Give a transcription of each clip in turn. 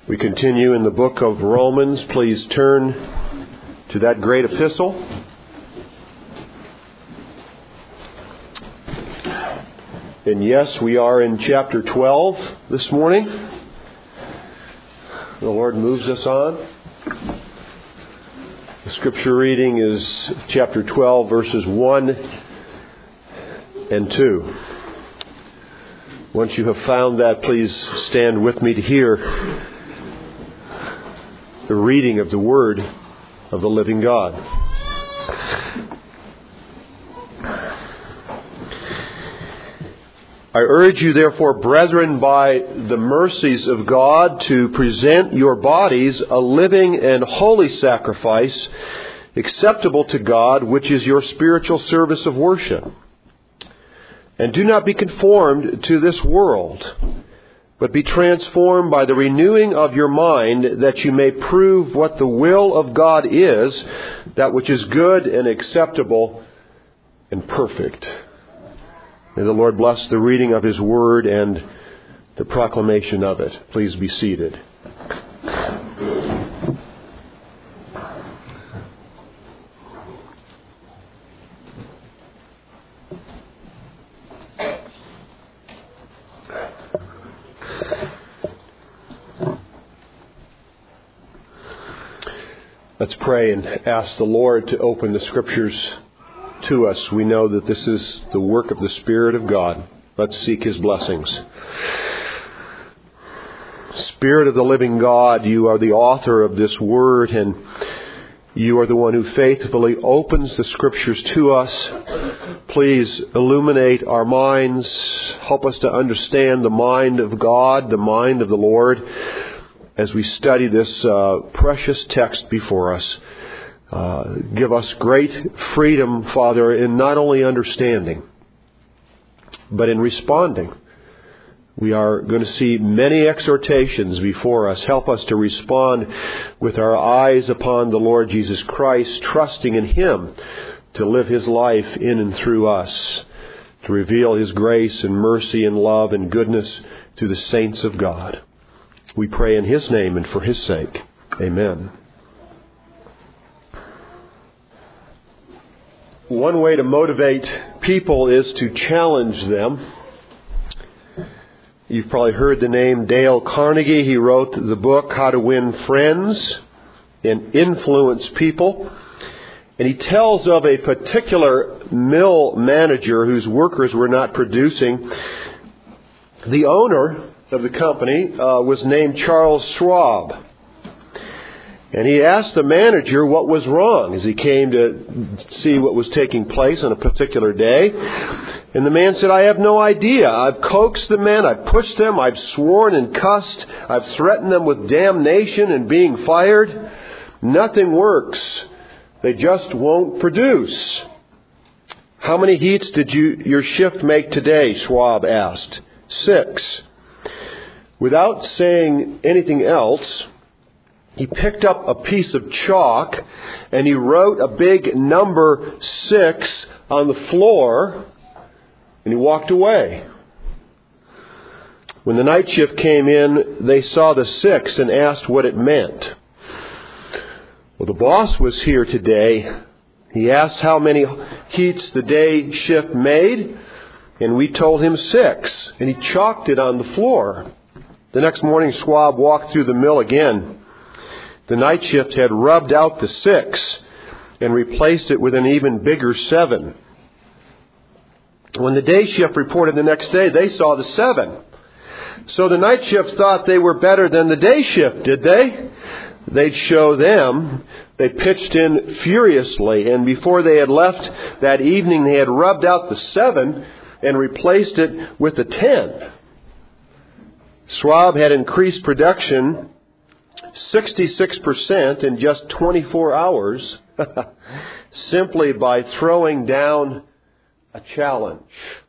We continue in the book of Romans. Please turn to that great epistle. And yes, we are in chapter 12 this morning. The Lord moves us on. The scripture reading is chapter 12, verses 1 and 2. Once you have found that, please stand with me to hear the reading of the Word of the living God. I urge you, therefore, brethren, by the mercies of God, to present your bodies a living and holy sacrifice, acceptable to God, which is your spiritual service of worship. And do not be conformed to this world, but be transformed by the renewing of your mind, that you may prove what the will of God is, that which is good and acceptable and perfect. May the Lord bless the reading of His Word and the proclamation of it. Please be seated. Let's pray and ask the Lord to open the Scriptures to us. We know that this is the work of the Spirit of God. Let's seek His blessings. Spirit of the living God, you are the author of this Word, and you are the one who faithfully opens the Scriptures to us. Please illuminate our minds. Help us to understand the mind of God, the mind of the Lord, as we study this precious text before us. Give us great freedom, Father, in not only understanding, but in responding. We are going to see many exhortations before us. Help us to respond with our eyes upon the Lord Jesus Christ, trusting in Him to live His life in and through us, to reveal His grace and mercy and love and goodness to the saints of God. We pray in His name and for His sake. Amen. One way to motivate people is to challenge them. You've probably heard the name Dale Carnegie. He wrote the book, How to Win Friends and Influence People. And he tells of a particular mill manager whose workers were not producing. The owner of the company was named Charles Schwab. And he asked the manager what was wrong as he came to see what was taking place on a particular day. And the man said, I have no idea. I've coaxed the men, I've pushed them, I've sworn and cussed, I've threatened them with damnation and being fired. Nothing works. They just won't produce. How many heats did your shift make today? Schwab asked. 6. Without saying anything else, he picked up a piece of chalk and he wrote a big number 6 on the floor and he walked away. When the night shift came in, they saw the 6 and asked what it meant. Well, the boss was here today. He asked how many heats the day shift made, and we told him 6, and he chalked it on the floor. The next morning, Schwab walked through the mill again. The night shift had rubbed out the 6 and replaced it with an even bigger 7. When the day shift reported the next day, they saw the 7. So the night shift thought they were better than the day shift, did they? They'd show them. They pitched in furiously, and before they had left that evening, they had rubbed out the 7 and replaced it with the 10. Schwab had increased production 66% in just 24 hours simply by throwing down a challenge.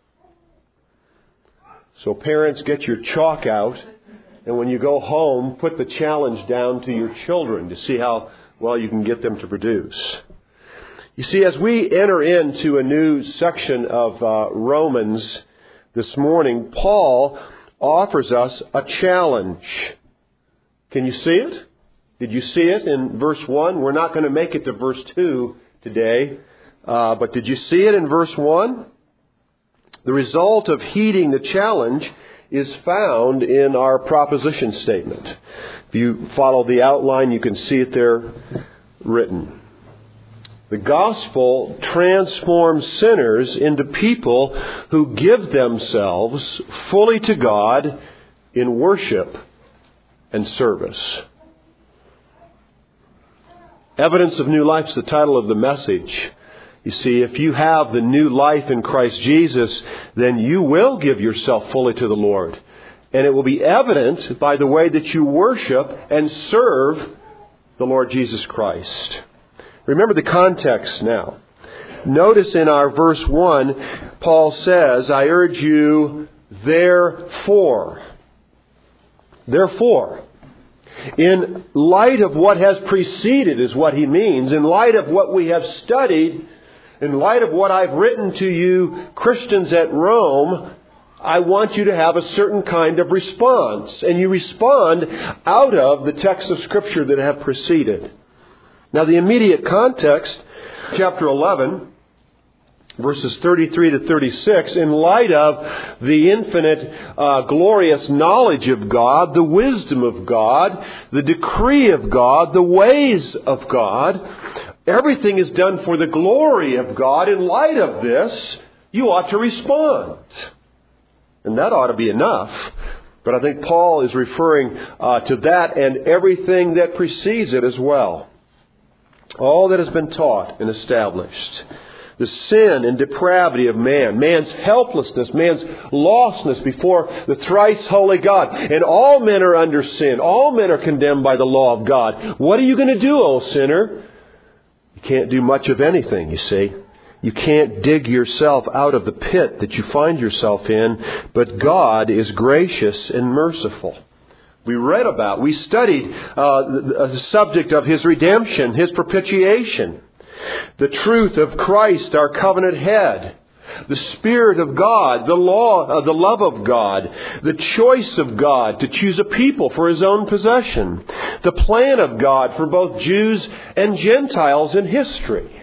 So parents, get your chalk out, and when you go home, put the challenge down to your children to see how well you can get them to produce. You see, as we enter into a new section of Romans this morning, Paul offers us a challenge. Can you see it? Did you see it in verse 1? We're not going to make it to verse 2 today. But did you see it in verse 1? The result of heeding the challenge is found in our proposition statement. If you follow the outline, you can see it there written. The gospel transforms sinners into people who give themselves fully to God in worship and service. Evidence of new life is the title of the message. You see, if you have the new life in Christ Jesus, then you will give yourself fully to the Lord. And it will be evident by the way that you worship and serve the Lord Jesus Christ. Remember the context now. Notice in our verse 1, Paul says, I urge you, therefore. Therefore. In light of what has preceded is what he means. In light of what we have studied, in light of what I've written to you Christians at Rome, I want you to have a certain kind of response. And you respond out of the texts of Scripture that have preceded. Now the immediate context, chapter 11, verses 33 to 36, in light of the infinite, glorious knowledge of God, the wisdom of God, the decree of God, the ways of God, everything is done for the glory of God. In light of this, you ought to respond. And that ought to be enough. But I think Paul is referring to that and everything that precedes it as well. All that has been taught and established. The sin and depravity of man, man's helplessness, man's lostness before the thrice holy God. And all men are under sin. All men are condemned by the law of God. What are you going to do, O sinner? You can't do much of anything, you see. You can't dig yourself out of the pit that you find yourself in, but God is gracious and merciful. We studied the subject of His redemption, His propitiation, the truth of Christ, our covenant head, the Spirit of God, the love of God, the choice of God to choose a people for His own possession, the plan of God for both Jews and Gentiles in history.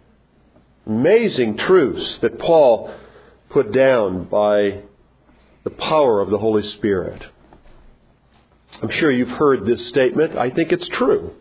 Amazing truths that Paul put down by the power of the Holy Spirit. I'm sure you've heard this statement. I think it's true.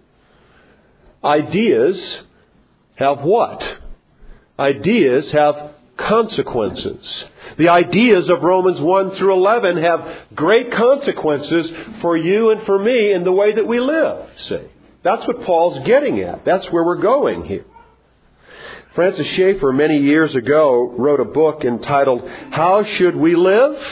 Ideas have what? Ideas have consequences. The ideas of Romans 1 through 11 have great consequences for you and for me in the way that we live. See, that's what Paul's getting at. That's where we're going here. Francis Schaeffer many years ago wrote a book entitled, How Should We Live?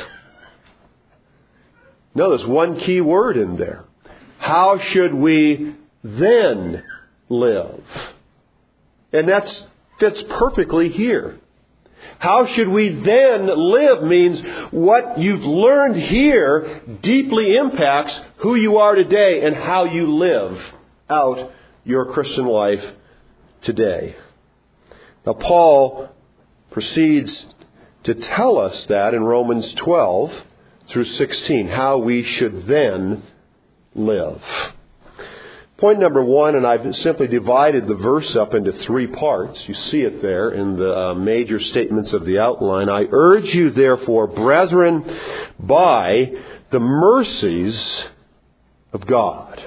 No, there's one key word in there. How should we then live? And that fits perfectly here. How should we then live means what you've learned here deeply impacts who you are today and how you live out your Christian life today. Now, Paul proceeds to tell us that in Romans 12 through 16, how we should then live. Point number 1, and I've simply divided the verse up into 3 parts. You see it there in the major statements of the outline. I urge you, therefore, brethren, by the mercies of God.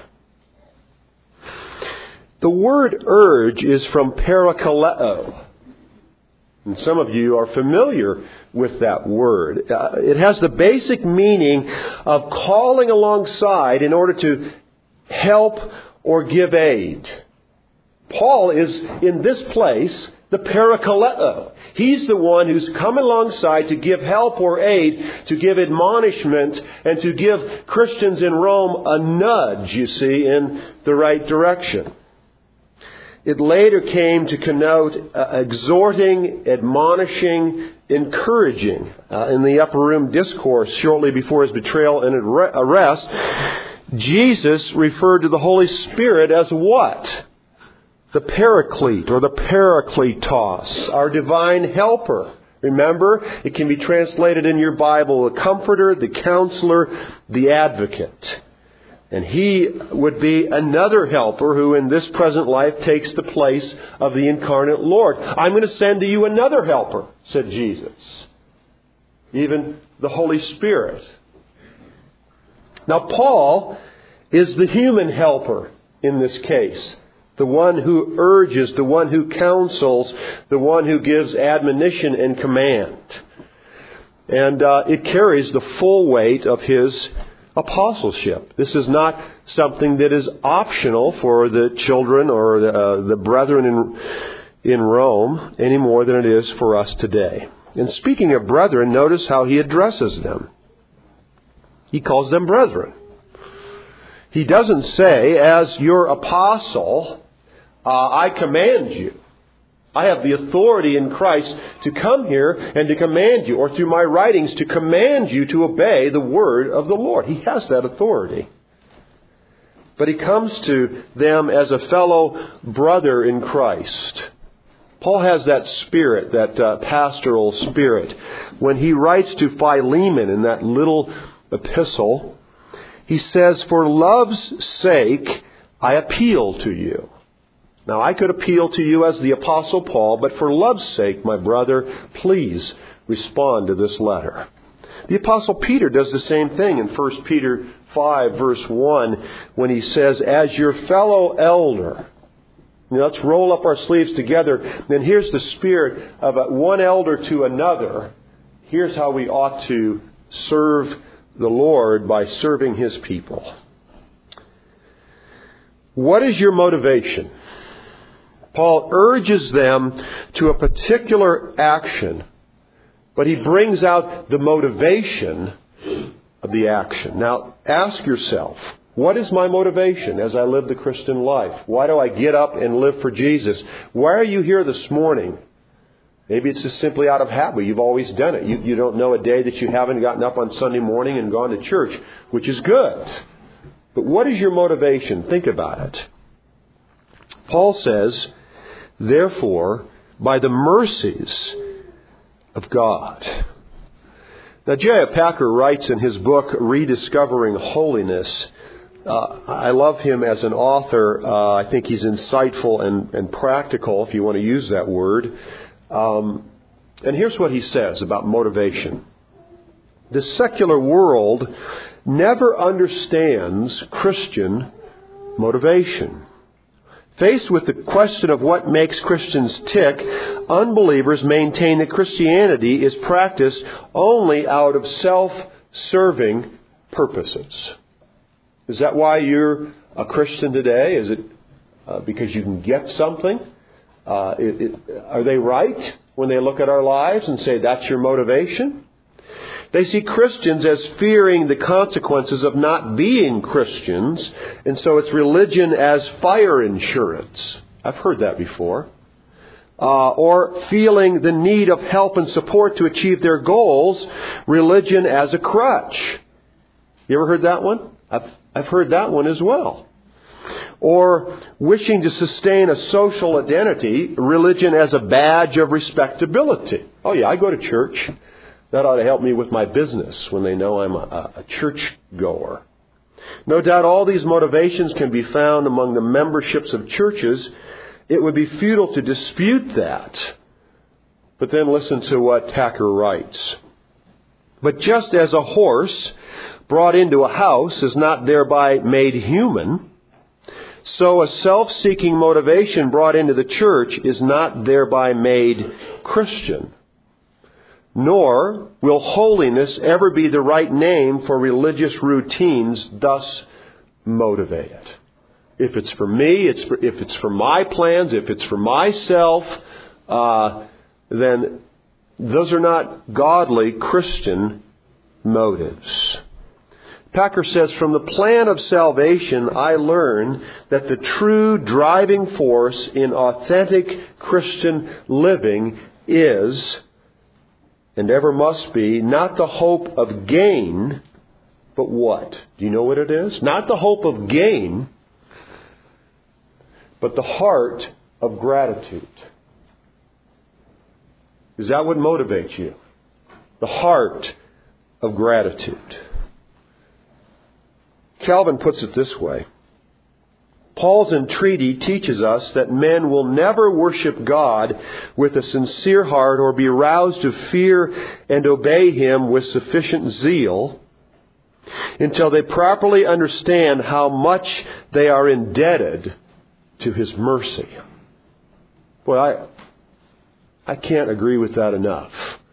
The word urge is from parakaleo. And some of you are familiar with that word. It has the basic meaning of calling alongside in order to help or give aid. Paul is, in this place, the parakaleo. He's the one who's come alongside to give help or aid, to give admonishment, and to give Christians in Rome a nudge, you see, in the right direction. It later came to connote exhorting, admonishing, encouraging. In the upper room discourse shortly before his betrayal and arrest, Jesus referred to the Holy Spirit as what? The Paraclete or the Parakletos, our divine helper. Remember, it can be translated in your Bible, the Comforter, the Counselor, the Advocate. And He would be another helper who in this present life takes the place of the incarnate Lord. I'm going to send to you another helper, said Jesus. Even the Holy Spirit. Now Paul is the human helper in this case. The one who urges, the one who counsels, the one who gives admonition and command. And it carries the full weight of his apostleship. This is not something that is optional for the children or the brethren in Rome any more than it is for us today. And speaking of brethren, notice how he addresses them. He calls them brethren. He doesn't say, as your apostle, I command you. I have the authority in Christ to come here and to command you, or through my writings to command you to obey the word of the Lord. He has that authority. But he comes to them as a fellow brother in Christ. Paul has that spirit, that pastoral spirit. When he writes to Philemon in that little epistle, he says, for love's sake, I appeal to you. Now, I could appeal to you as the Apostle Paul, but for love's sake, my brother, please respond to this letter. The Apostle Peter does the same thing in 1 Peter 5, verse 1, when he says, as your fellow elder. Now, let's roll up our sleeves together. Then here's the spirit of one elder to another. Here's how we ought to serve the Lord by serving His people. What is your motivation? Paul urges them to a particular action, but he brings out the motivation of the action. Now, ask yourself, what is my motivation as I live the Christian life? Why do I get up and live for Jesus? Why are you here this morning? Maybe it's just simply out of habit. You've always done it. You don't know a day that you haven't gotten up on Sunday morning and gone to church, which is good. But what is your motivation? Think about it. Paul says, therefore, by the mercies of God. Now, J.I. Packer writes in his book, Rediscovering Holiness. I love him as an author. I think he's insightful and practical, if you want to use that word. And here's what he says about motivation. The secular world never understands Christian motivation. Faced with the question of what makes Christians tick, unbelievers maintain that Christianity is practiced only out of self-serving purposes. Is that why you're a Christian today? Is it because you can get something? Are they right when they look at our lives and say that's your motivation? They see Christians as fearing the consequences of not being Christians, and so it's religion as fire insurance. I've heard that before. Or feeling the need of help and support to achieve their goals, religion as a crutch. You ever heard that one? I've heard that one as well. Or wishing to sustain a social identity, religion as a badge of respectability. Oh yeah, I go to church. That ought to help me with my business when they know I'm a church goer. No doubt all these motivations can be found among the memberships of churches. It would be futile to dispute that. But then listen to what Packer writes. But just as a horse brought into a house is not thereby made human, so a self-seeking motivation brought into the church is not thereby made Christian. Nor will holiness ever be the right name for religious routines thus motivated. If it's for me, if it's for my plans, if it's for myself, then those are not godly Christian motives. Packer says, from the plan of salvation, I learn that the true driving force in authentic Christian living is, and ever must be, not the hope of gain, but what? Do you know what it is? Not the hope of gain, but the heart of gratitude. Is that what motivates you? The heart of gratitude. Calvin puts it this way. Paul's entreaty teaches us that men will never worship God with a sincere heart or be roused to fear and obey Him with sufficient zeal until they properly understand how much they are indebted to His mercy. Boy, I can't agree with that enough.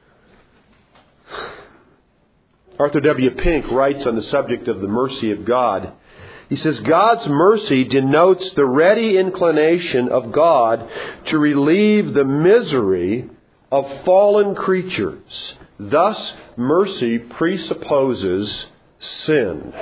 Arthur W. Pink writes on the subject of the mercy of God. He says, God's mercy denotes the ready inclination of God to relieve the misery of fallen creatures. Thus, mercy presupposes sin.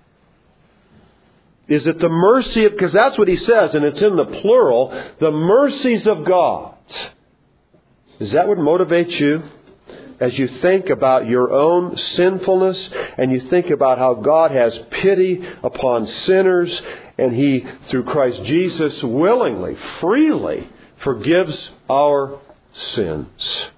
Is it the mercy of, because that's what he says, and it's in the plural, the mercies of God. Is that what motivates you? As you think about your own sinfulness and you think about how God has pity upon sinners and He, through Christ Jesus, willingly, freely forgives our sins.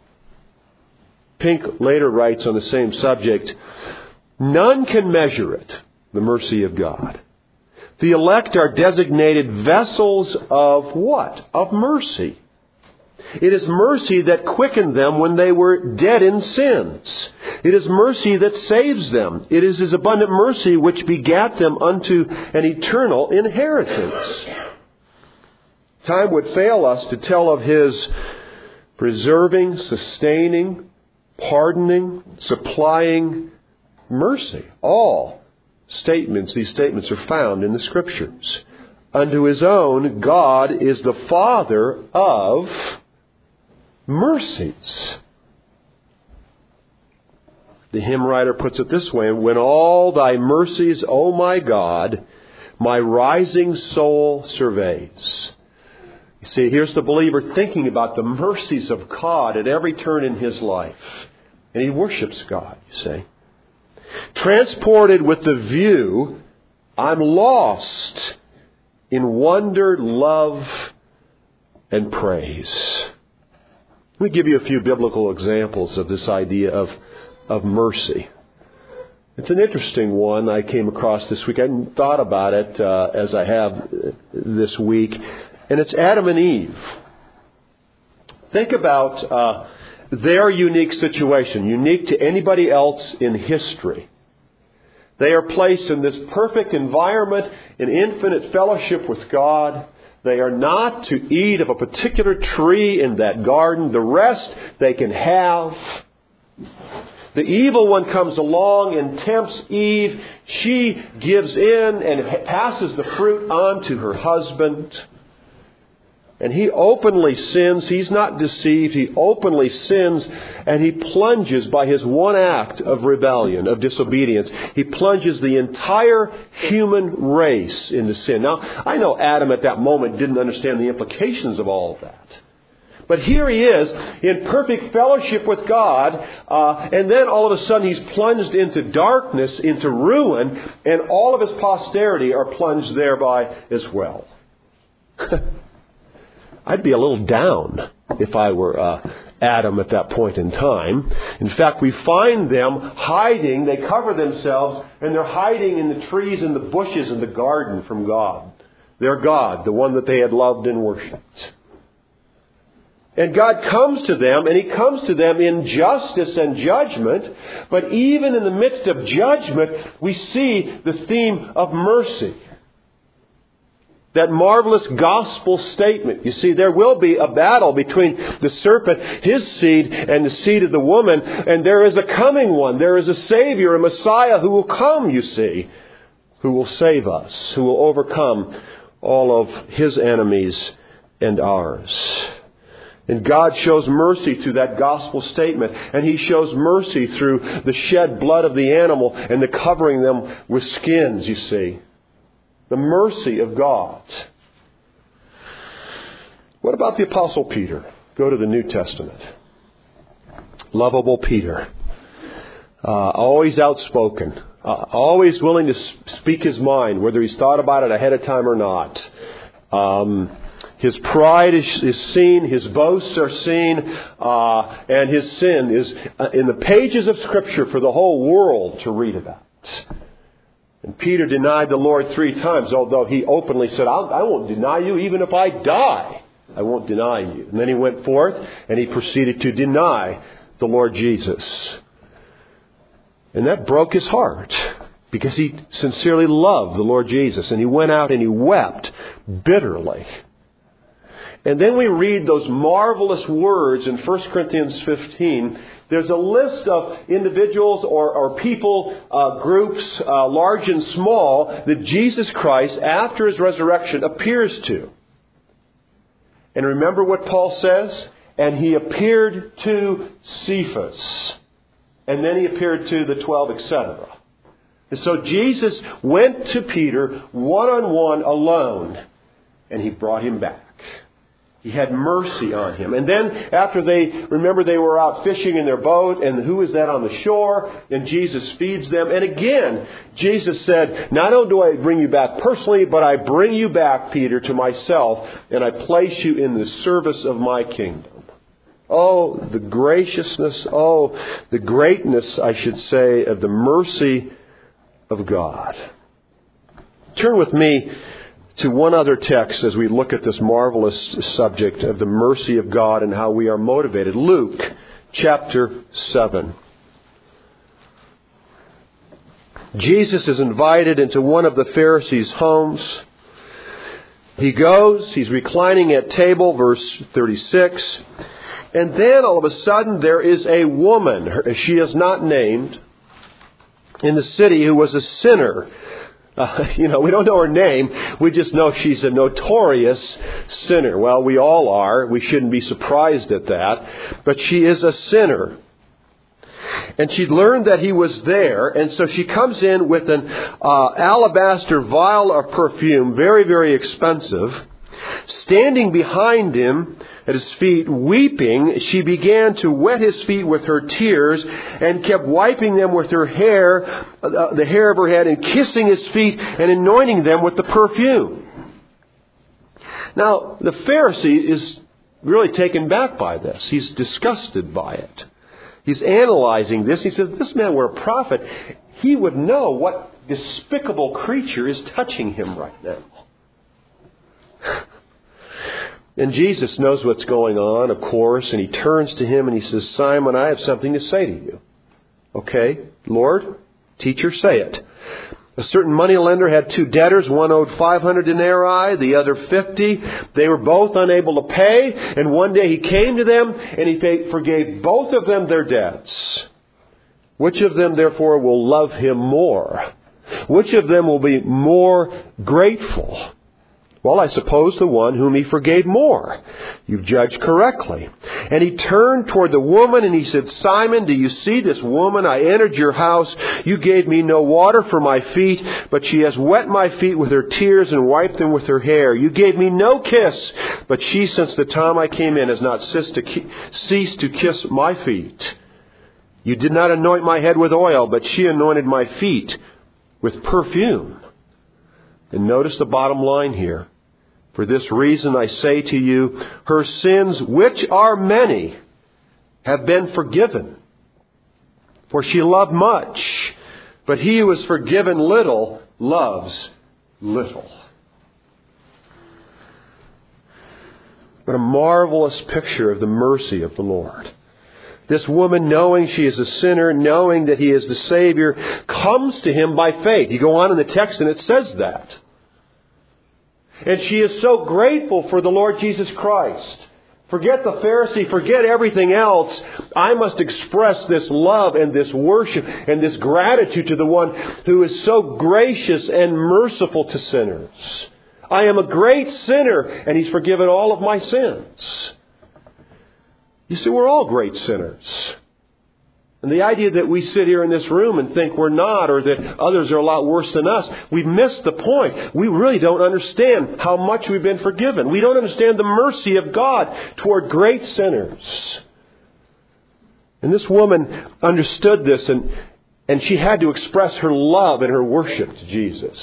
Pink later writes on the same subject, none can measure it, the mercy of God. The elect are designated vessels of what? Of mercy. It is mercy that quickened them when they were dead in sins. It is mercy that saves them. It is His abundant mercy which begat them unto an eternal inheritance. Time would fail us to tell of His preserving, sustaining, pardoning, supplying mercy. These statements are found in the Scriptures. Unto His own, God is the Father of mercies. The hymn writer puts it this way, when all Thy mercies, O my God, my rising soul surveys. You see, here's the believer thinking about the mercies of God at every turn in his life. And he worships God, you see. Transported with the view, I'm lost in wonder, love, and praise. Let me give you a few biblical examples of this idea of mercy. It's an interesting one I came across this week. I hadn't thought about it as I have this week. And it's Adam and Eve. Think about their unique situation, unique to anybody else in history. They are placed in this perfect environment in infinite fellowship with God. They are not to eat of a particular tree in that garden. The rest they can have. The evil one comes along and tempts Eve. She gives in and passes the fruit on to her husband. And he openly sins. He's not deceived. He openly sins. And he plunges by his one act of rebellion, of disobedience. He plunges the entire human race into sin. Now, I know Adam at that moment didn't understand the implications of all of that. But here he is in perfect fellowship with God. And then all of a sudden he's plunged into darkness, into ruin. And all of his posterity are plunged thereby as well. I'd be a little down if I were Adam at that point in time. In fact, we find them hiding. They cover themselves and they're hiding in the trees and the bushes in the garden from God. Their God, the one that they had loved and worshipped. And God comes to them, and He comes to them in justice and judgment. But even in the midst of judgment, we see the theme of mercy. That marvelous gospel statement. You see, there will be a battle between the serpent, his seed, and the seed of the woman. And there is a coming one. There is a Savior, a Messiah who will come, you see. Who will save us. Who will overcome all of His enemies and ours. And God shows mercy through that gospel statement. And He shows mercy through the shed blood of the animal and the covering them with skins, you see. The mercy of God. What about the Apostle Peter? Go to the New Testament. Lovable Peter. Always outspoken. Always willing to speak his mind, whether he's thought about it ahead of time or not. His pride is seen, his boasts are seen, and his sin is in the pages of Scripture for the whole world to read about. And Peter denied the Lord 3 times, although he openly said, I won't deny you even if I die. I won't deny you. And then he went forth and he proceeded to deny the Lord Jesus. And that broke his heart because he sincerely loved the Lord Jesus. And he went out and he wept bitterly. And then we read those marvelous words in 1 Corinthians 15. There's a list of individuals or people, groups, large and small, that Jesus Christ, after His resurrection, appears to. And remember what Paul says? And He appeared to Cephas. And then He appeared to the 12, etc. And so Jesus went to Peter one-on-one alone. And He brought him back. He had mercy on him. And then after they were out fishing in their boat, and who is that on the shore? And Jesus feeds them. And again, Jesus said, not only do I bring you back personally, but I bring you back, Peter, to myself, and I place you in the service of my kingdom. Oh, the graciousness, the greatness, I should say, of the mercy of God. Turn with me to one other text as we look at this marvelous subject of the mercy of God and how we are motivated. Luke chapter 7. Jesus is invited into one of the Pharisees' homes. He goes, he's reclining at table, verse 36. And then all of a sudden there is a woman, she is not named, in the city who was a sinner. We don't know her name. We just know she's a notorious sinner. Well, we all are. We shouldn't be surprised at that. But she is a sinner. And she'd learned that he was there. And so she comes in with an alabaster vial of perfume, very, very expensive. Standing behind him at his feet, weeping, she began to wet his feet with her tears and kept wiping them with her hair, the hair of her head, and kissing his feet and anointing them with the perfume. Now, the Pharisee is really taken back by this. He's disgusted by it. He's analyzing this. He says, this man were a prophet. He would know what despicable creature is touching him right now. And Jesus knows what's going on, of course, and He turns to him and He says, Simon, I have something to say to you. Okay, Lord, teacher, say it. A certain moneylender had 2 debtors. One owed 500 denarii, the other 50. They were both unable to pay, and one day he came to them and he forgave both of them their debts. Which of them, therefore, will love him more? Which of them will be more grateful? Well, I suppose the one whom he forgave more. You've judged correctly. And he turned toward the woman and he said, Simon, do you see this woman? I entered your house. You gave me no water for my feet, but she has wet my feet with her tears and wiped them with her hair. You gave me no kiss, but she, since the time I came in, has not ceased to kiss my feet. You did not anoint my head with oil, but she anointed my feet with perfume. And notice the bottom line here. For this reason I say to you, her sins, which are many, have been forgiven. For she loved much, but he who is forgiven little loves little. What a marvelous picture of the mercy of the Lord. This woman, knowing she is a sinner, knowing that He is the Savior, comes to Him by faith. You go on in the text and it says that. And she is so grateful for the Lord Jesus Christ. Forget the Pharisee, forget everything else. I must express this love and this worship and this gratitude to the one who is so gracious and merciful to sinners. I am a great sinner and He's forgiven all of my sins. You see, we're all great sinners. And the idea that we sit here in this room and think we're not, or that others are a lot worse than us, we've missed the point. We really don't understand how much we've been forgiven. We don't understand the mercy of God toward great sinners. And this woman understood this, and she had to express her love and her worship to Jesus.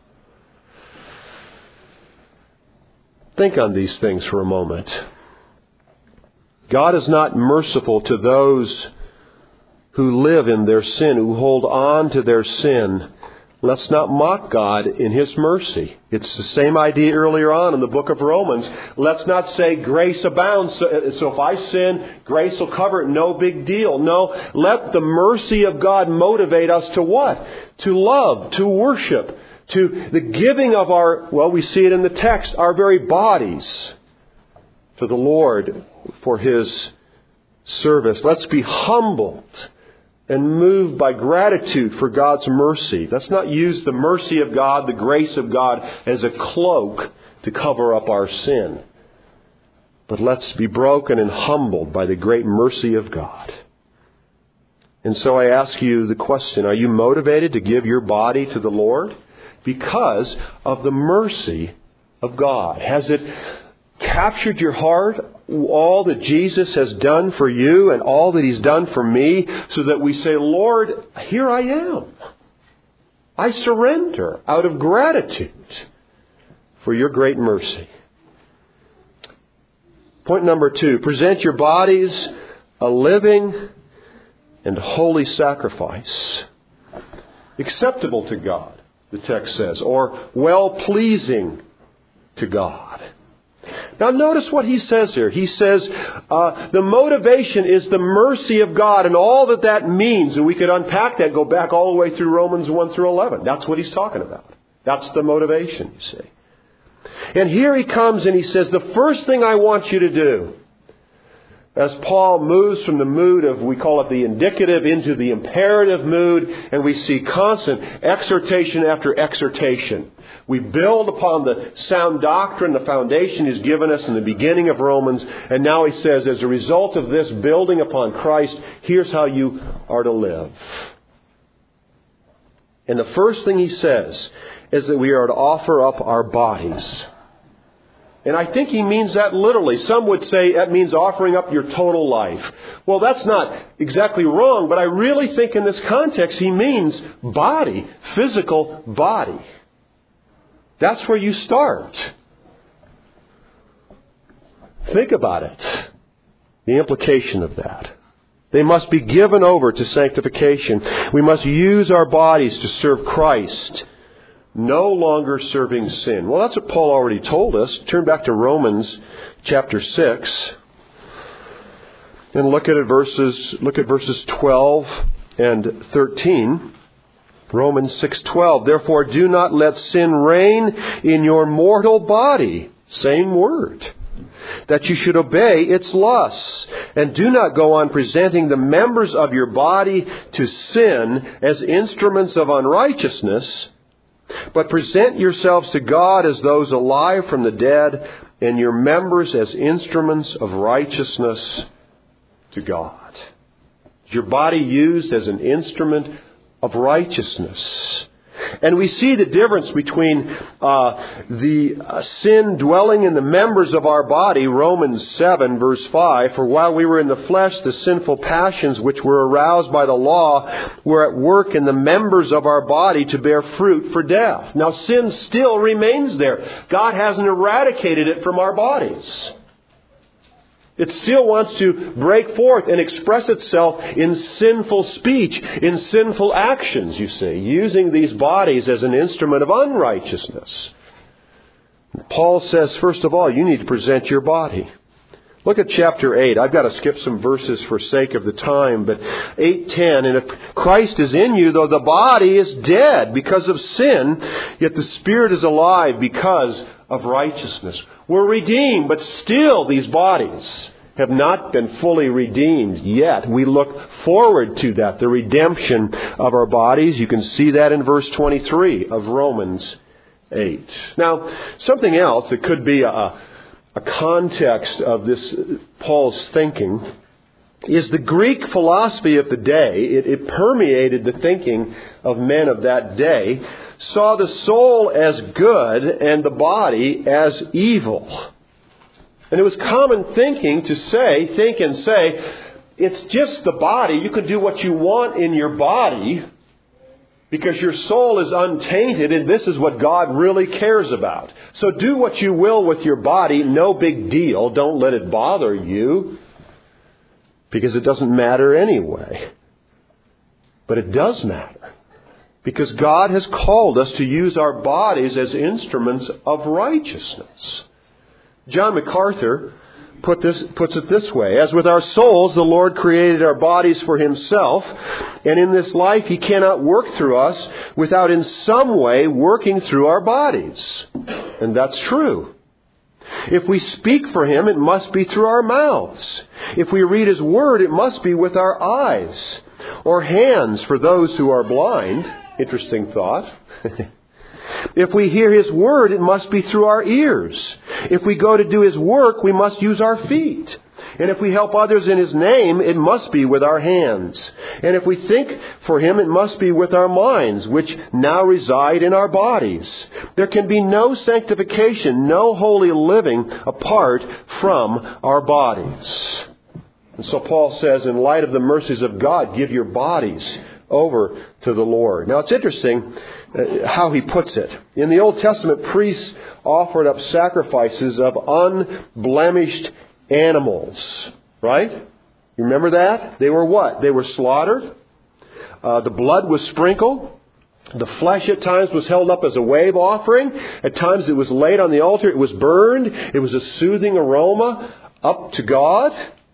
Think on these things for a moment. God is not merciful to those who live in their sin, who hold on to their sin let's not mock God in His mercy. It's the same idea earlier on in the book of Romans. Let's not say grace abounds, so if I sin, grace will cover it, no big deal. No, let the mercy of God motivate us to what? To love, to worship, to the giving of our, well, we see it in the text, our very bodies to the Lord for His service. Let's be humbled and moved by gratitude for God's mercy. Let's not use the mercy of God, the grace of God, as a cloak to cover up our sin. But let's be broken and humbled by the great mercy of God. And so I ask you the question, are you motivated to give your body to the Lord? Because of the mercy of God. Has it captured your heart, all that Jesus has done for you and all that He's done for me, so that we say, Lord, here I am. I surrender out of gratitude for your great mercy. Point number 2, present your bodies a living and holy sacrifice, acceptable to God, the text says, or well-pleasing to God. Now notice what he says here. He says the motivation is the mercy of God and all that that means. And we could unpack that, go back all the way through Romans 1 through 11. That's what he's talking about. That's the motivation, you see. And here he comes and he says, the first thing I want you to do, as Paul moves from the mood of, we call it the indicative, into the imperative mood, and we see constant exhortation after exhortation. We build upon the sound doctrine, the foundation He's given us in the beginning of Romans, and now he says, as a result of this building upon Christ, here's how you are to live. And the first thing he says is that we are to offer up our bodies. And I think he means that literally. Some would say that means offering up your total life. Well, that's not exactly wrong, but I really think in this context he means body, physical body. That's where you start. Think about it. The implication of that. They must be given over to sanctification. We must use our bodies to serve Christ, no longer serving sin. Well, that's what Paul already told us. Turn back to Romans chapter 6 and look at verses 12 and 13. Romans 6:12. Therefore, do not let sin reign in your mortal body. Same word. That you should obey its lusts. And do not go on presenting the members of your body to sin as instruments of unrighteousness, but present yourselves to God as those alive from the dead, and your members as instruments of righteousness to God. Is your body used as an instrument of righteousness? And we see the difference between the sin dwelling in the members of our body, Romans 7, verse 5. For while we were in the flesh, the sinful passions which were aroused by the law were at work in the members of our body to bear fruit for death. Now sin still remains there. God hasn't eradicated it from our bodies. It still wants to break forth and express itself in sinful speech, in sinful actions, you see, using these bodies as an instrument of unrighteousness. Paul says, first of all, you need to present your body. Look at chapter 8. I've got to skip some verses for sake of the time, but 8:10, and if Christ is in you, though the body is dead because of sin, yet the Spirit is alive because of righteousness. We're redeemed, but still these bodies have not been fully redeemed yet. We look forward to that, the redemption of our bodies. You can see that in verse 23 of Romans 8. Now, something else that could be a context of this Paul's thinking is the Greek philosophy of the day. It permeated the thinking of men of that day, saw the soul as good and the body as evil. And it was common thinking to think and say, it's just the body. You can do what you want in your body because your soul is untainted, and this is what God really cares about. So do what you will with your body, no big deal. Don't let it bother you, because it doesn't matter anyway. But it does matter. Because God has called us to use our bodies as instruments of righteousness. John MacArthur puts it this way: as with our souls, the Lord created our bodies for Himself, and in this life He cannot work through us without in some way working through our bodies. And that's true. If we speak for Him, it must be through our mouths. If we read His Word, it must be with our eyes. Or hands for those who are blind. Interesting thought. If we hear His Word, it must be through our ears. If we go to do His work, we must use our feet. And if we help others in His name, it must be with our hands. And if we think for Him, it must be with our minds, which now reside in our bodies. There can be no sanctification, no holy living apart from our bodies. And so Paul says, in light of the mercies of God, give your bodies over to the Lord. Now it's interesting how he puts it. In the Old Testament, priests offered up sacrifices of unblemished animals. Right? You remember that? They were what? They were slaughtered. The blood was sprinkled. The flesh at times was held up as a wave offering. At times it was laid on the altar. It was burned. It was a soothing aroma up to God.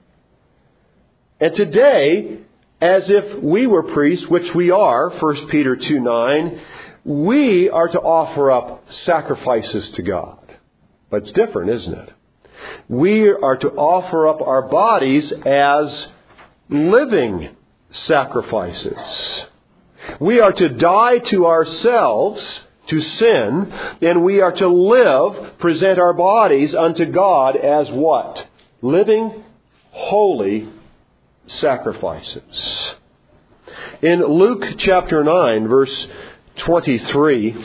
And today, as if we were priests, which we are, 1 Peter 2:9, we are to offer up sacrifices to God. But it's different, isn't it? We are to offer up our bodies as living sacrifices. We are to die to ourselves, to sin, and we are to live, present our bodies unto God as what? Living, holy sacrifices. In Luke chapter 9, verse 23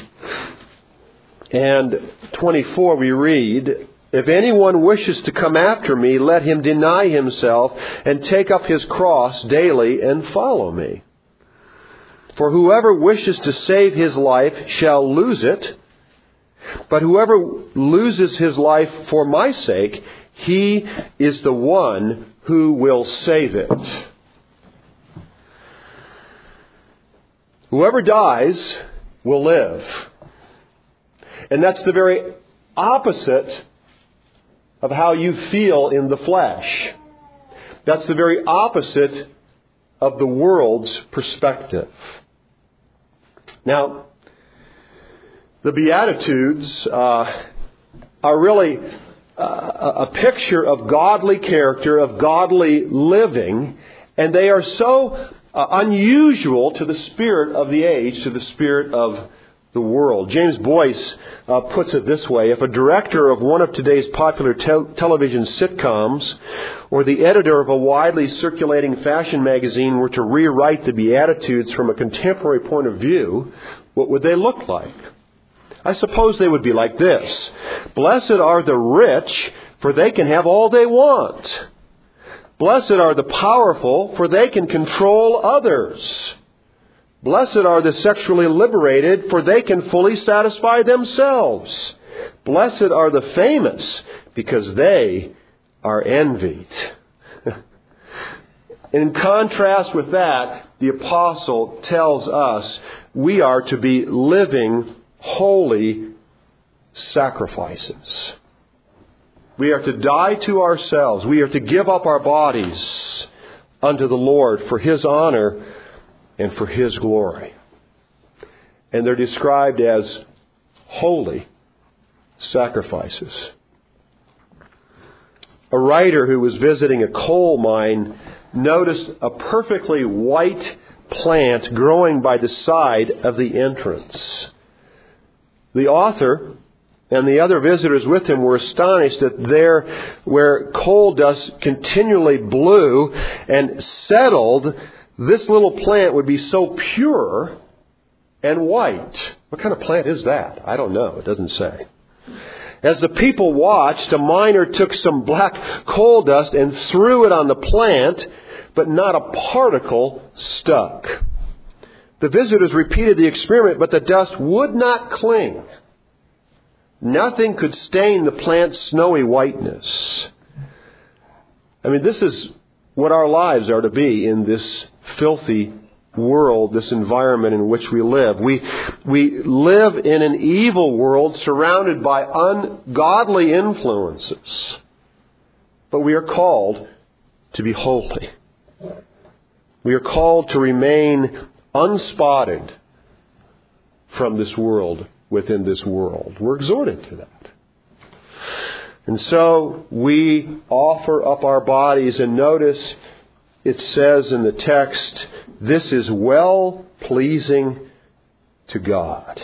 and 24, we read, "If anyone wishes to come after me, let him deny himself and take up his cross daily and follow me. For whoever wishes to save his life shall lose it, but whoever loses his life for my sake, he is the one who will save it." Whoever dies will live. And that's the very opposite of how you feel in the flesh. That's the very opposite of the world's perspective. Now, the Beatitudes are really a picture of godly character, of godly living, and they are so unusual to the spirit of the age, to the spirit of the world. James Boyce puts it this way: if a director of one of today's popular television sitcoms or the editor of a widely circulating fashion magazine were to rewrite the Beatitudes from a contemporary point of view, what would they look like? I suppose they would be like this: "Blessed are the rich, for they can have all they want. Blessed are the powerful, for they can control others. Blessed are the sexually liberated, for they can fully satisfy themselves. Blessed are the famous, because they are envied." In contrast with that, the apostle tells us we are to be living holy sacrifices. We are to die to ourselves. We are to give up our bodies unto the Lord for His honor and for His glory. And they're described as holy sacrifices. A writer who was visiting a coal mine noticed a perfectly white plant growing by the side of the entrance. The author and the other visitors with him were astonished that there, where coal dust continually blew and settled, this little plant would be so pure and white. What kind of plant is that? I don't know. It doesn't say. As the people watched, a miner took some black coal dust and threw it on the plant, but not a particle stuck. The visitors repeated the experiment, but the dust would not cling. Nothing could stain the plant's snowy whiteness. I mean, this is what our lives are to be in this filthy world, this environment in which we live. We live in an evil world surrounded by ungodly influences. But we are called to be holy. We are called to remain unspotted from this world, within this world. We're exhorted to that. And so we offer up our bodies, and notice it says in the text, this is well-pleasing to God.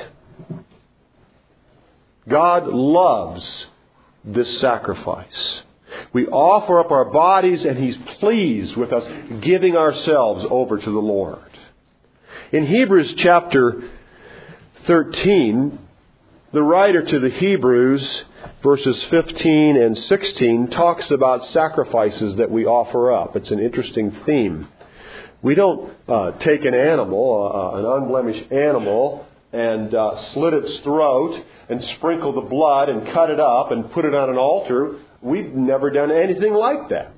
God loves this sacrifice. We offer up our bodies, and He's pleased with us giving ourselves over to the Lord. In Hebrews chapter 13, the writer to the Hebrews, verses 15 and 16, talks about sacrifices that we offer up. It's an interesting theme. We don't take an animal, an unblemished animal, and slit its throat and sprinkle the blood and cut it up and put it on an altar. We've never done anything like that.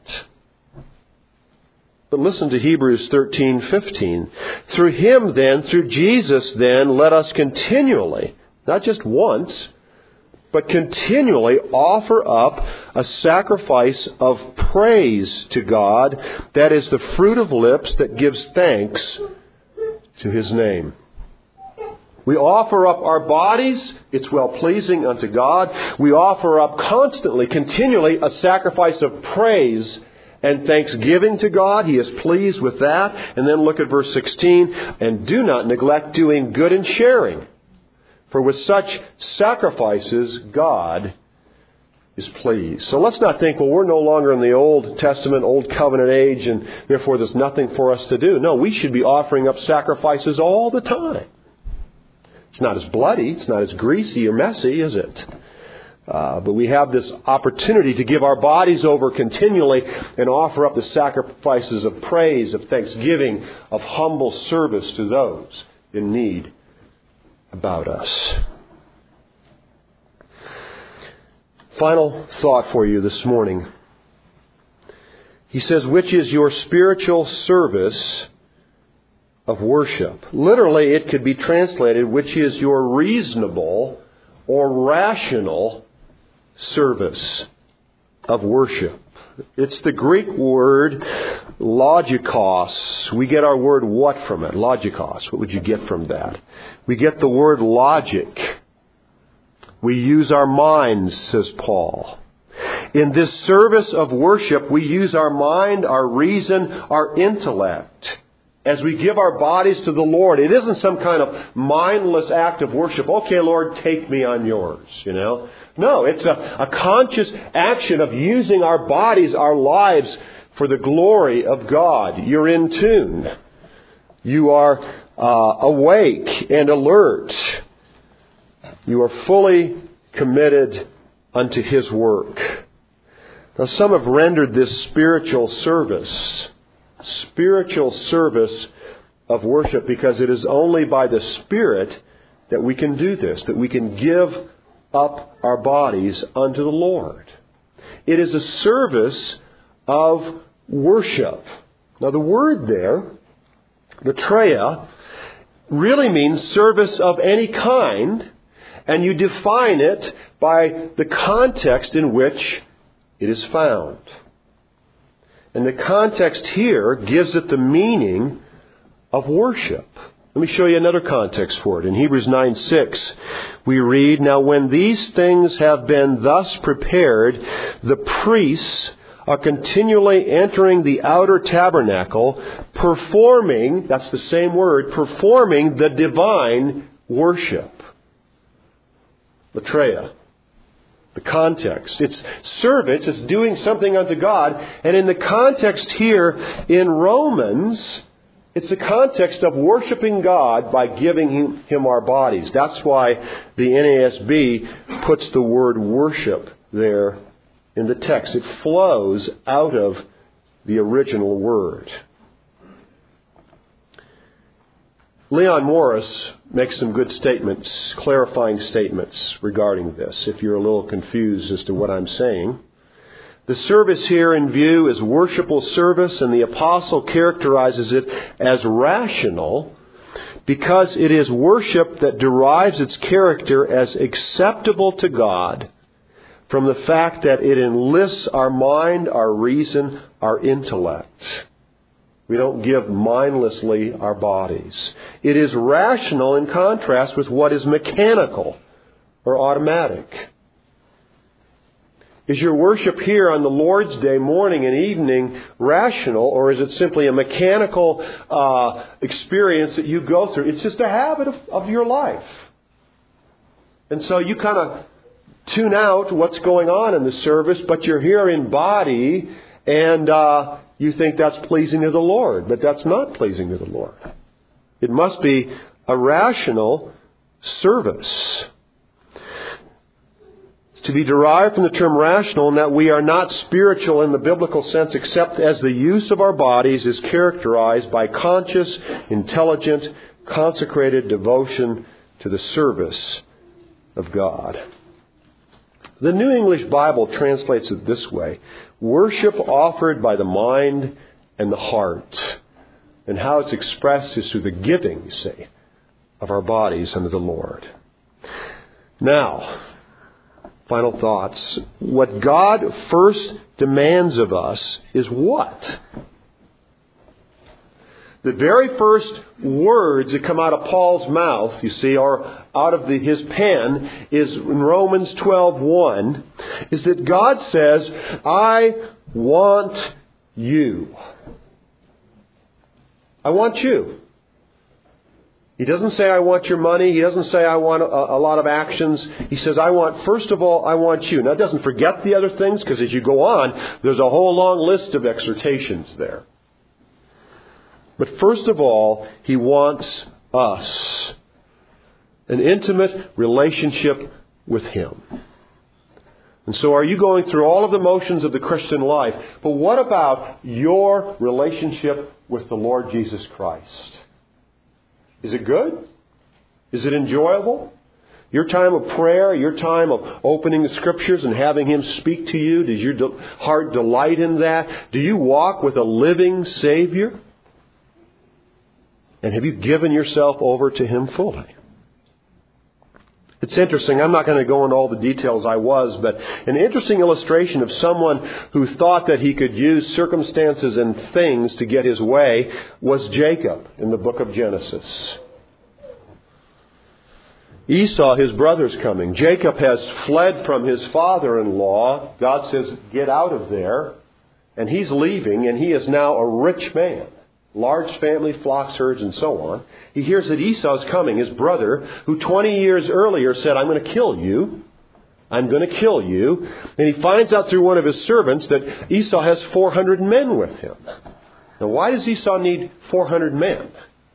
But listen to Hebrews 13:15. Through Him then, through Jesus then, let us continually, not just once, but continually offer up a sacrifice of praise to God, that is the fruit of lips that gives thanks to His name. We offer up our bodies. It's well-pleasing unto God. We offer up constantly, continually, a sacrifice of praise and thanksgiving to God. He is pleased with that. And then look at verse 16. And do not neglect doing good and sharing, for with such sacrifices God is pleased. So let's not think, well, we're no longer in the Old Testament, Old Covenant age, and therefore there's nothing for us to do. No, we should be offering up sacrifices all the time. It's not as bloody, it's not as greasy or messy, is it? But we have this opportunity to give our bodies over continually and offer up the sacrifices of praise, of thanksgiving, of humble service to those in need about us. Final thought for you this morning. He says, which is your spiritual service of worship. Literally, it could be translated, which is your reasonable or rational service of worship. It's the Greek word logikos. We get our word what from it? Logikos. What would you get from that? We get the word logic. We use our minds, says Paul. In this service of worship, we use our mind, our reason, our intellect. As we give our bodies to the Lord, it isn't some kind of mindless act of worship. Okay, Lord, take me on yours, No, it's a conscious action of using our bodies, our lives, for the glory of God. You're in tune. You are awake and alert. You are fully committed unto His work. Now, some have rendered this spiritual service of worship, because it is only by the Spirit that we can do this, that we can give up our bodies unto the Lord. It is a service of worship. Now the word there, latreia, really means service of any kind, and you define it by the context in which it is found. And the context here gives it the meaning of worship. Let me show you another context for it. In Hebrews 9:6, we read, now when these things have been thus prepared, the priests are continually entering the outer tabernacle, performing, that's the same word, performing the divine worship. Latreia. The context. It's service. It's doing something unto God. And in the context here in Romans, it's a context of worshiping God by giving Him our bodies. That's why the NASB puts the word worship there in the text. It flows out of the original word. Leon Morris makes some good statements, clarifying statements regarding this, if you're a little confused as to what I'm saying. The service here in view is worshipful service, and the apostle characterizes it as rational because it is worship that derives its character as acceptable to God from the fact that it enlists our mind, our reason, our intellect. We don't give mindlessly our bodies. It is rational in contrast with what is mechanical or automatic. Is your worship here on the Lord's Day, morning and evening, rational, or is it simply a mechanical experience that you go through? It's just a habit of your life. And so you kind of tune out what's going on in the service, but you're here in body, and you think that's pleasing to the Lord. But that's not pleasing to the Lord. It must be a rational service. To be derived from the term rational, in that we are not spiritual in the biblical sense except as the use of our bodies is characterized by conscious, intelligent, consecrated devotion to the service of God. The New English Bible translates it this way: worship offered by the mind and the heart. And how it's expressed is through the giving, you see, of our bodies unto the Lord. Now, final thoughts. What God first demands of us is what? The very first words that come out of Paul's mouth, you see, or out of his pen, is in Romans 12:1, is that God says, I want you. I want you. He doesn't say, I want your money. He doesn't say, I want a lot of actions. He says, first of all, I want you. Now, it doesn't forget the other things, because as you go on, there's a whole long list of exhortations there. But first of all, He wants us. An intimate relationship with Him. And so are you going through all of the motions of the Christian life? But what about your relationship with the Lord Jesus Christ? Is it good? Is it enjoyable? Your time of prayer, your time of opening the Scriptures and having Him speak to you, does your heart delight in that? Do you walk with a living Savior? And have you given yourself over to Him fully? It's interesting. I'm not going to go into all the details but an interesting illustration of someone who thought that he could use circumstances and things to get his way was Jacob in the book of Genesis. Esau, his brother's coming. Jacob has fled from his father-in-law. God says, get out of there. And he's leaving, and he is now a rich man. Large family, flocks, herds, and so on. He hears that Esau's coming, his brother, who 20 years earlier said, I'm going to kill you. I'm going to kill you. And he finds out through one of his servants that Esau has 400 men with him. Now, why does Esau need 400 men?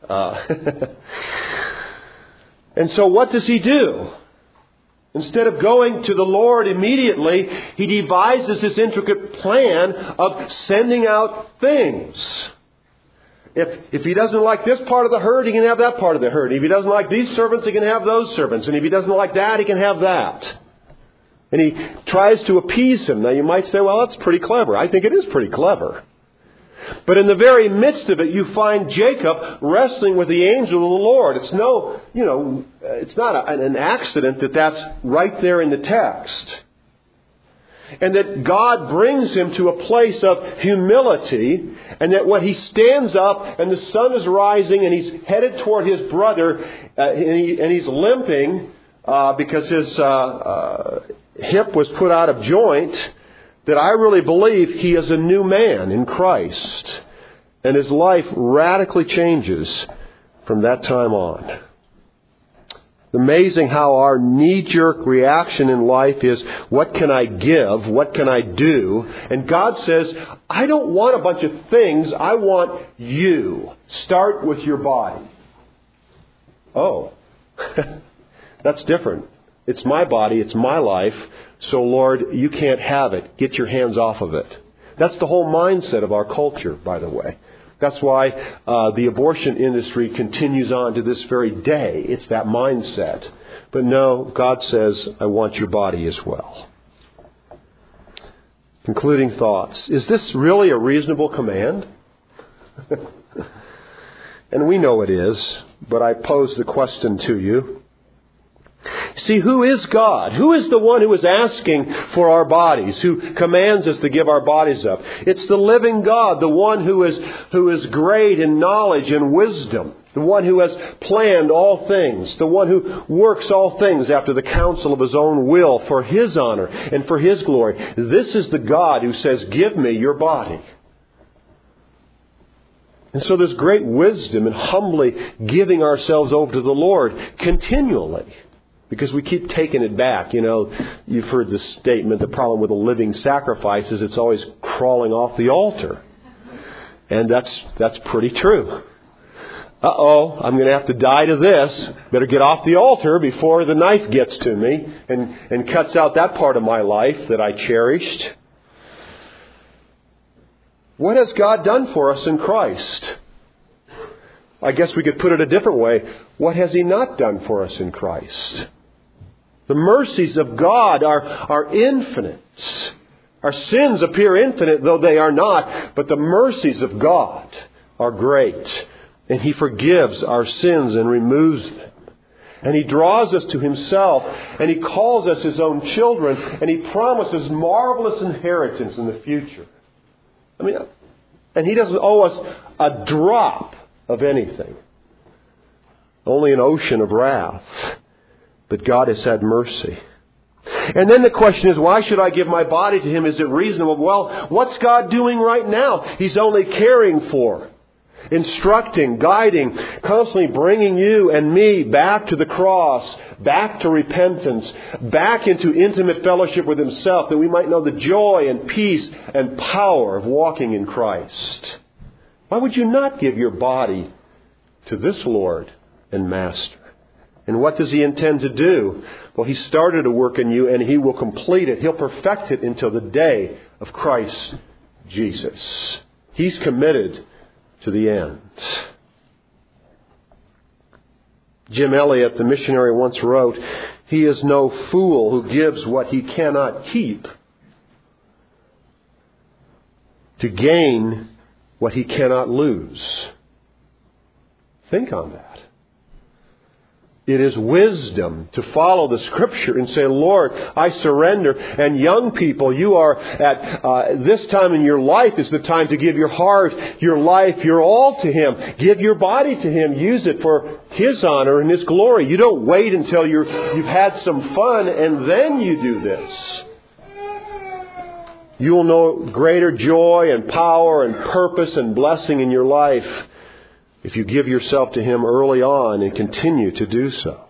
And so what does he do? Instead of going to the Lord immediately, he devises this intricate plan of sending out things. If he doesn't like this part of the herd, he can have that part of the herd. If he doesn't like these servants, he can have those servants. And if he doesn't like that, he can have that. And he tries to appease him. Now you might say, well, that's pretty clever. I think it is pretty clever. But in the very midst of it, you find Jacob wrestling with the angel of the Lord. It's it's not an accident that that's right there in the text. And that God brings him to a place of humility, and that when he stands up and the sun is rising and he's headed toward his brother and he's limping because his hip was put out of joint, that I really believe he is a new man in Christ. And his life radically changes from that time on. Amazing how our knee-jerk reaction in life is, what can I give? What can I do? And God says, I don't want a bunch of things. I want you. Start with your body. Oh, that's different. It's my body. It's my life. So, Lord, you can't have it. Get your hands off of it. That's the whole mindset of our culture, by the way. That's why the abortion industry continues on to this very day. It's that mindset. But no, God says, I want your body as well. Concluding thoughts. Is this really a reasonable command? And we know it is, but I pose the question to you. See, who is God? Who is the one who is asking for our bodies, who commands us to give our bodies up? It's the living God, the one who is great in knowledge and wisdom, the one who has planned all things, the one who works all things after the counsel of His own will for His honor and for His glory. This is the God who says, give me your body. And so there's great wisdom in humbly giving ourselves over to the Lord continually. Because we keep taking it back. You know, you've heard this statement, the problem with a living sacrifice is it's always crawling off the altar. And that's pretty true. I'm going to have to die to this. Better get off the altar before the knife gets to me and cuts out that part of my life that I cherished. What has God done for us in Christ? I guess we could put it a different way. What has He not done for us in Christ? The mercies of God are infinite. Our sins appear infinite, though they are not. But the mercies of God are great. And He forgives our sins and removes them. And He draws us to Himself. And He calls us His own children. And He promises marvelous inheritance in the future. And He doesn't owe us a drop of anything. Only an ocean of wrath. But God has had mercy. And then the question is, why should I give my body to Him? Is it reasonable? Well, what's God doing right now? He's only caring for, instructing, guiding, constantly bringing you and me back to the cross, back to repentance, back into intimate fellowship with Himself, that we might know the joy and peace and power of walking in Christ. Why would you not give your body to this Lord and Master? And what does He intend to do? Well, He started a work in you and He will complete it. He'll perfect it until the day of Christ Jesus. He's committed to the end. Jim Elliot, the missionary, once wrote, "He is no fool who gives what he cannot keep to gain what he cannot lose." Think on that. It is wisdom to follow the Scripture and say, Lord, I surrender. And young people, you are at this time in your life is the time to give your heart, your life, your all to Him. Give your body to Him. Use it for His honor and His glory. You don't wait until you've had some fun and then you do this. You will know greater joy and power and purpose and blessing in your life if you give yourself to Him early on and continue to do so.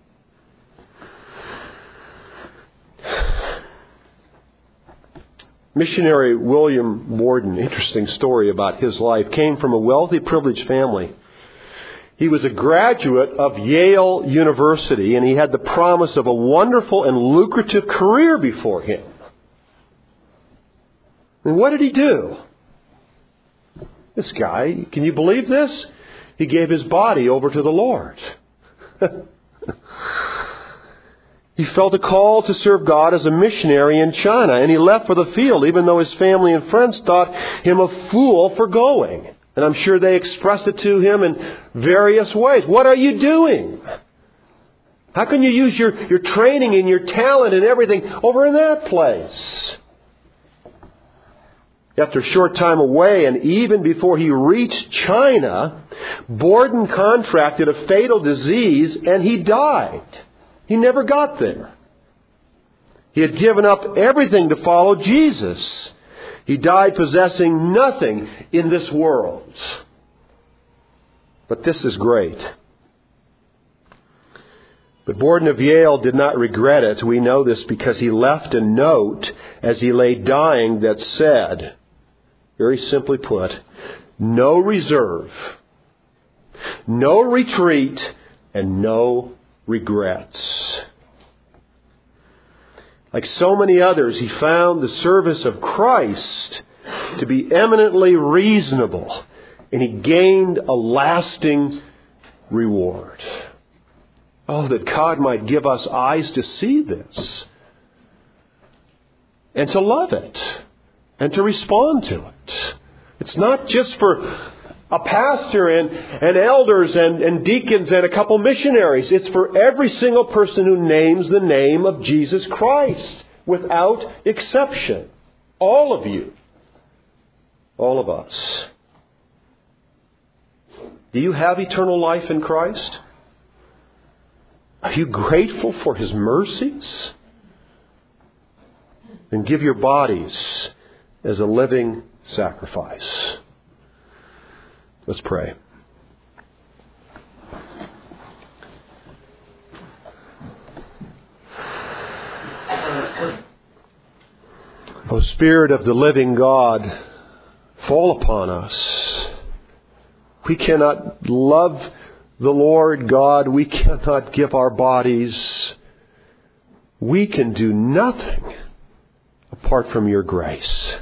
Missionary William Borden, interesting story about his life, came from a wealthy, privileged family. He was a graduate of Yale University, and he had the promise of a wonderful and lucrative career before him. And what did he do? This guy, can you believe this? He gave his body over to the Lord. He felt a call to serve God as a missionary in China, and he left for the field, even though his family and friends thought him a fool for going. And I'm sure they expressed it to him in various ways. What are you doing? How can you use your training and your talent and everything over in that place? After a short time away, and even before he reached China, Borden contracted a fatal disease and he died. He never got there. He had given up everything to follow Jesus. He died possessing nothing in this world. But this is great. But Borden of Yale did not regret it. We know this because he left a note as he lay dying that said, very simply put, no reserve, no retreat, and no regrets. Like so many others, he found the service of Christ to be eminently reasonable, and he gained a lasting reward. Oh, that God might give us eyes to see this and to love it. and to respond to it. It's not just for a pastor and elders and deacons and a couple missionaries. It's for every single person who names the name of Jesus Christ, without exception. All of you. All of us. Do you have eternal life in Christ? Are you grateful for His mercies? Then give your bodies as a living sacrifice. Let's pray. O Spirit of the living God, fall upon us. We cannot love the Lord God. We cannot give our bodies. We can do nothing apart from your grace.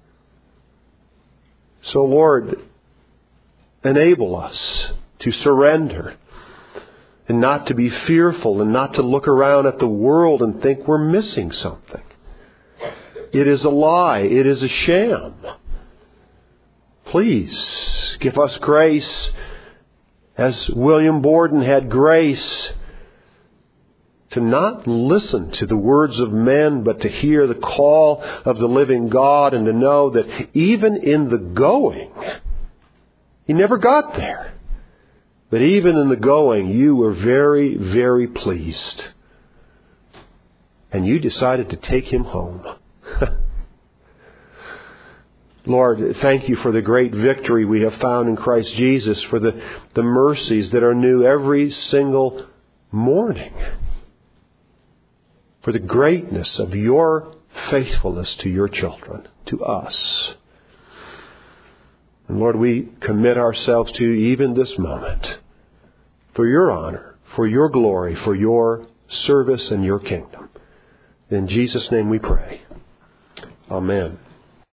So, Lord, enable us to surrender and not to be fearful and not to look around at the world and think we're missing something. It is a lie. It is a sham. Please give us grace, as William Borden had grace, to not listen to the words of men, but to hear the call of the living God, and to know that even in the going, he never got there, but even in the going, you were very, very pleased. And you decided to take him home. Lord, thank you for the great victory we have found in Christ Jesus, for the mercies that are new every single morning, for the greatness of your faithfulness to your children, to us. And Lord, we commit ourselves to you even this moment, for your honor, for your glory, for your service and your kingdom. In Jesus' name we pray. Amen.